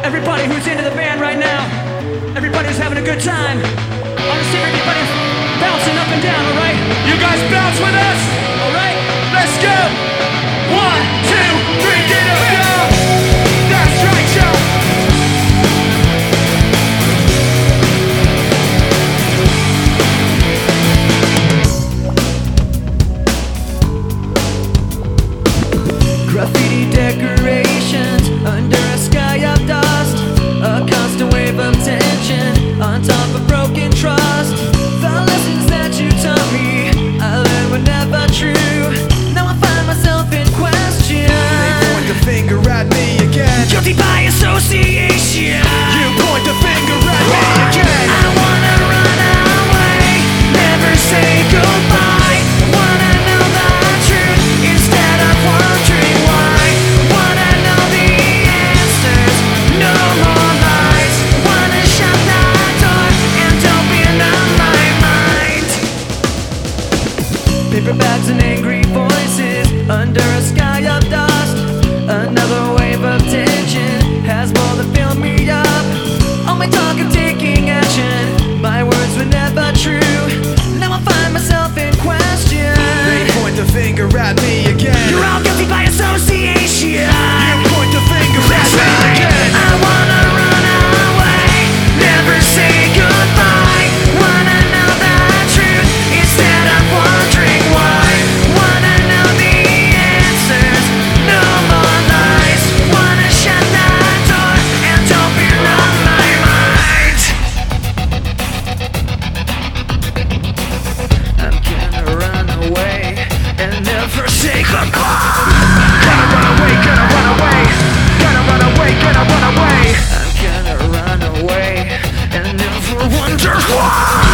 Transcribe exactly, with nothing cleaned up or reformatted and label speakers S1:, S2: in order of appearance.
S1: Everybody who's into the band right now, everybody who's having a good time, I want to see everybody bouncing up and down, alright?
S2: You guys bounce with us?
S1: Alright?
S2: Let's go! One, two, three, get up, go! That's right, y'all!
S1: Graffiti decorations under a sky of dust, a constant wave of tension on top of broken trust. The lessons that you taught me, I learned were never true. Now I find myself in question.
S2: They point the finger at me again.
S1: Guilty by association.
S2: You point the finger at me again.
S1: I wanna run away, never say goodbye. Wanna know the truth instead of wondering why. Wanna know the answers, no more lies. Wanna shut the door and open up my mind. Paper bags and angry voices under a sky of dust. Another wave of tension has more than filled me up. All my talk of taking action, my words were never true. Now I find myself in question.
S2: They point the finger at me again.
S1: You're all guilty by association.
S2: You point the finger at me again.
S1: I wanna run away, never say goodbye. Wanna know the truth instead of wondering why. Wanna know the answers, no more lies. Wanna shut the door and open up my mind. I'm gonna run away and never say goodbye.
S2: Gonna run away, gonna run away. Gonna run away, gonna run away.
S1: I'm gonna run away and never wonder why.